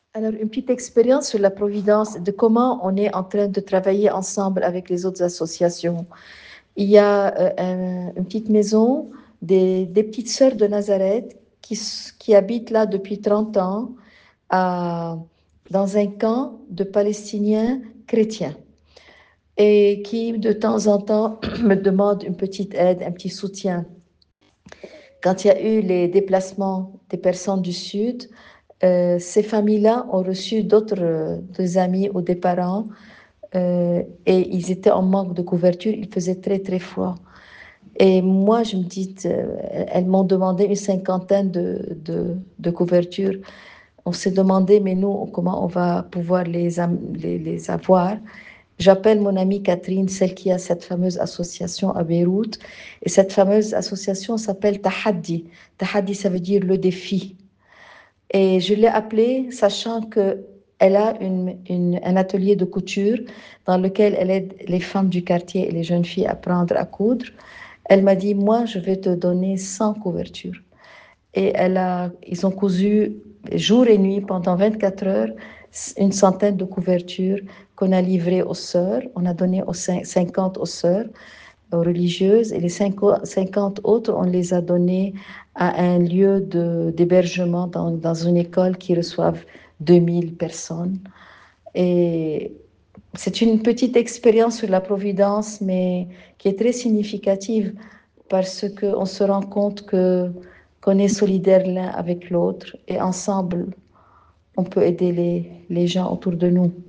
Alors, une petite expérience sur la Providence, de comment on est en train de travailler ensemble avec les autres associations. Il y a une petite maison des petites sœurs de Nazareth qui habitent là depuis 30 ans à, dans un camp de Palestiniens chrétiens et qui, de temps en temps, me demandent une petite aide, un petit soutien. Quand il y a eu les déplacements des personnes du Sud, ces familles-là ont reçu d'autres des amis ou des parents et ils étaient en manque de couverture, il faisait très très froid. Et moi, je me dis, elles m'ont demandé une cinquantaine de couvertures. On s'est demandé, mais nous, comment on va pouvoir les avoir? J'appelle mon amie Catherine, celle qui a cette fameuse association à Beyrouth. Et cette fameuse association s'appelle Tahaddi. Tahaddi, ça veut dire le défi. Et je l'ai appelée, sachant qu'elle a un atelier de couture dans lequel elle aide les femmes du quartier et les jeunes filles à apprendre à coudre. Elle m'a dit, moi, je vais te donner 100 couvertures. Et ils ont cousu jour et nuit pendant 24 heures une centaine de couvertures qu'on a livrées aux sœurs. On a donné 50 aux sœurs, aux religieuses, et les 50 autres, on les a donnés à un lieu d'hébergement dans une école qui reçoivent 2000 personnes. Et c'est une petite expérience sur la Providence, mais qui est très significative parce qu'on se rend compte qu'on est solidaires l'un avec l'autre et ensemble, on peut aider les gens autour de nous.